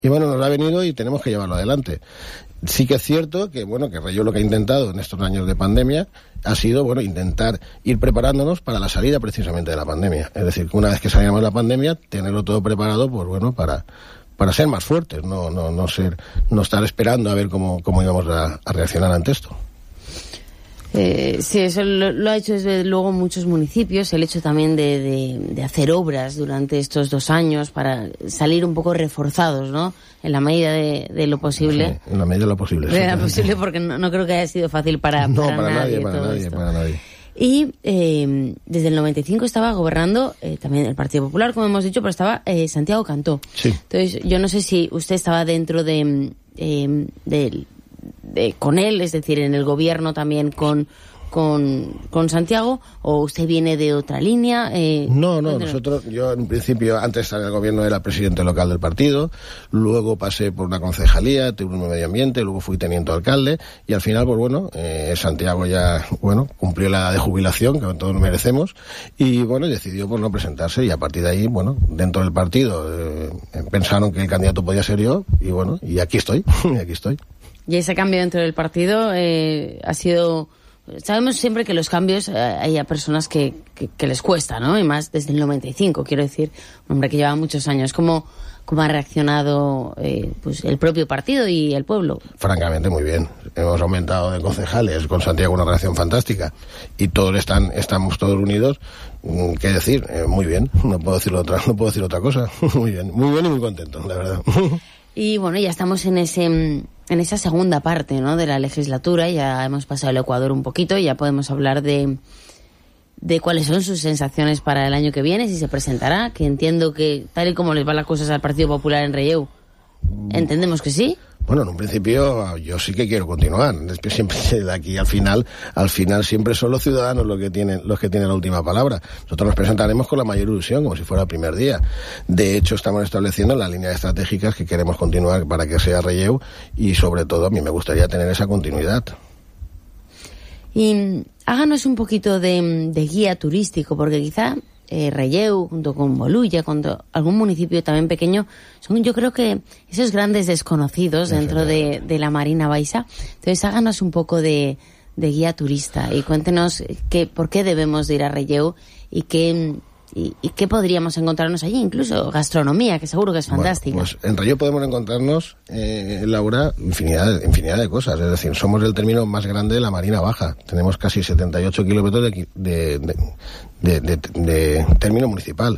Y bueno, nos ha venido y tenemos que llevarlo adelante. Sí que es cierto que, bueno, que Relleu lo que ha intentado en estos años de pandemia ha sido, bueno, intentar ir preparándonos para la salida precisamente de la pandemia. Es decir, que una vez que salgamos de la pandemia, tenerlo todo preparado, pues bueno, para ser más fuertes, no estar esperando a ver cómo íbamos a reaccionar ante esto. Sí, eso lo ha hecho desde luego muchos municipios, el hecho también de hacer obras durante estos 2 años para salir un poco reforzados, ¿no? En la medida de lo posible. Sí, en la medida de lo posible. De lo posible, porque no creo que haya sido fácil para nadie. Y desde el 95 estaba gobernando también el Partido Popular, como hemos dicho, pero estaba Santiago Cantó. Sí. Entonces, yo no sé si usted estaba dentro con él, es decir, en el gobierno también con Santiago, o usted viene de otra línea. Yo en principio, antes de estar en el gobierno, era presidente local del partido, luego pasé por una concejalía, tuve un medio ambiente, luego fui teniente alcalde, y al final, pues bueno, Santiago ya, bueno, cumplió la edad de jubilación, que todos merecemos, y bueno, decidió pues no presentarse, y a partir de ahí, bueno, dentro del partido, pensaron que el candidato podía ser yo, y bueno, y aquí estoy. Y ese cambio dentro del partido ha sido... Sabemos siempre que los cambios hay a personas que les cuesta, ¿no? Y más desde el 95, quiero decir, un hombre que lleva muchos años. ¿Cómo ha reaccionado pues el propio partido y el pueblo? Francamente, muy bien. Hemos aumentado de concejales, con Santiago una reacción fantástica. Y todos estamos todos unidos. ¿Qué decir? Muy bien. No puedo decir otra cosa. Muy bien y muy contento, la verdad. Y bueno, ya estamos en esa segunda parte, ¿no?, de la legislatura. Ya hemos pasado el Ecuador un poquito y ya podemos hablar de cuáles son sus sensaciones para el año que viene, si se presentará, que entiendo que tal y como les van las cosas al Partido Popular en Relleu, entendemos que sí. Bueno, en un principio yo sí que quiero continuar. Después siempre de aquí al final siempre son los ciudadanos los que tienen la última palabra. Nosotros nos presentaremos con la mayor ilusión, como si fuera el primer día. De hecho, estamos estableciendo las líneas estratégicas que queremos continuar para que sea Relleu, y sobre todo a mí me gustaría tener esa continuidad. Y háganos un poquito de guía turístico, porque quizá Relleu, junto con Bolulla, con algún municipio también pequeño, son, yo creo que, esos grandes desconocidos dentro de la Marina Baixa. Entonces, háganos un poco de guía turista y cuéntenos por qué debemos de ir a Relleu y qué podríamos encontrarnos allí, incluso gastronomía, que seguro que es fantástica. Bueno, pues en Relleu podemos encontrarnos, Laura, infinidad de cosas. Es decir, somos el término más grande de la Marina Baja. Tenemos casi 78 kilómetros de término municipal.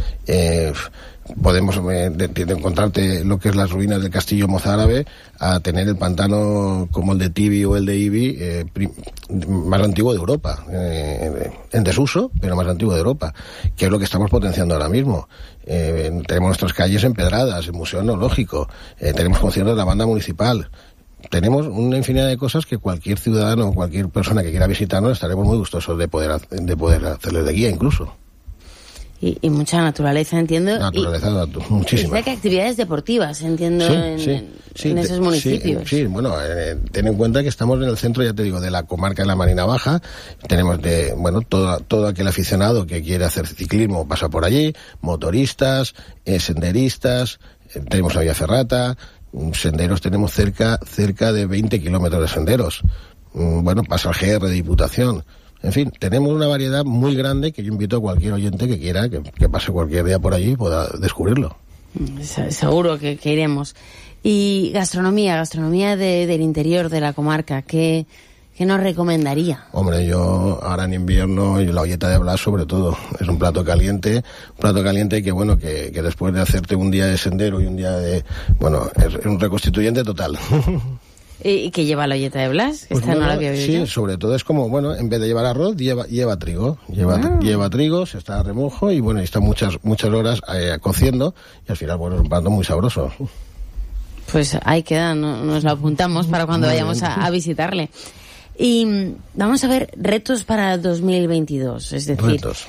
Podemos encontrarte lo que es las ruinas del castillo mozárabe, a tener el pantano como el de Tibi o el de Ibi, más antiguo de Europa, en desuso, pero más antiguo de Europa, que es lo que estamos potenciando ahora mismo. Tenemos nuestras calles empedradas, el Museo Etnológico, tenemos conciertos de la banda municipal. Tenemos una infinidad de cosas que cualquier ciudadano o cualquier persona que quiera visitarnos estaremos muy gustosos de poder hacerles de guía incluso. Y mucha naturaleza, entiendo. Naturaleza, muchísima. Dice que actividades deportivas, entiendo, en esos municipios. Sí, bueno, ten en cuenta que estamos en el centro, ya te digo, de la comarca de la Marina Baja. Tenemos todo aquel aficionado que quiere hacer ciclismo pasa por allí, motoristas, senderistas, tenemos la Vía Ferrata, senderos tenemos cerca de 20 kilómetros de senderos. Bueno, pasa el GR de Diputación. En fin, tenemos una variedad muy grande que yo invito a cualquier oyente que quiera que pase cualquier día por allí y pueda descubrirlo. Seguro que iremos. Y gastronomía del interior de la comarca, ¿qué nos recomendaría? Hombre, yo ahora en invierno, la olleta de Blas sobre todo, es un plato caliente que bueno, que después de hacerte un día de sendero y un día es un reconstituyente total. ¿Y qué lleva la olleta de Blas? Pues no la había oído. Sí, sobre todo es como, bueno, en vez de llevar arroz, lleva trigo. Lleva trigo, se está a remojo y bueno, está muchas horas cociendo y al final, bueno, es un plato muy sabroso. Pues ahí queda, nos lo apuntamos para cuando vayamos a visitarle. Y vamos a ver retos para 2022, es decir, retos.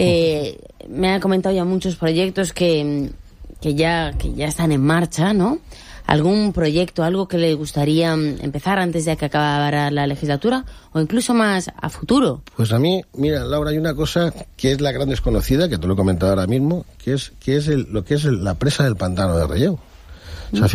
Me ha comentado ya muchos proyectos que ya están en marcha, ¿no? ¿Algún proyecto, algo que le gustaría empezar antes de que acabara la legislatura o incluso más a futuro? Pues a mí, mira, Laura, hay una cosa que es la gran desconocida, que te lo he comentado ahora mismo, que es la presa del pantano de Relleu. O sea,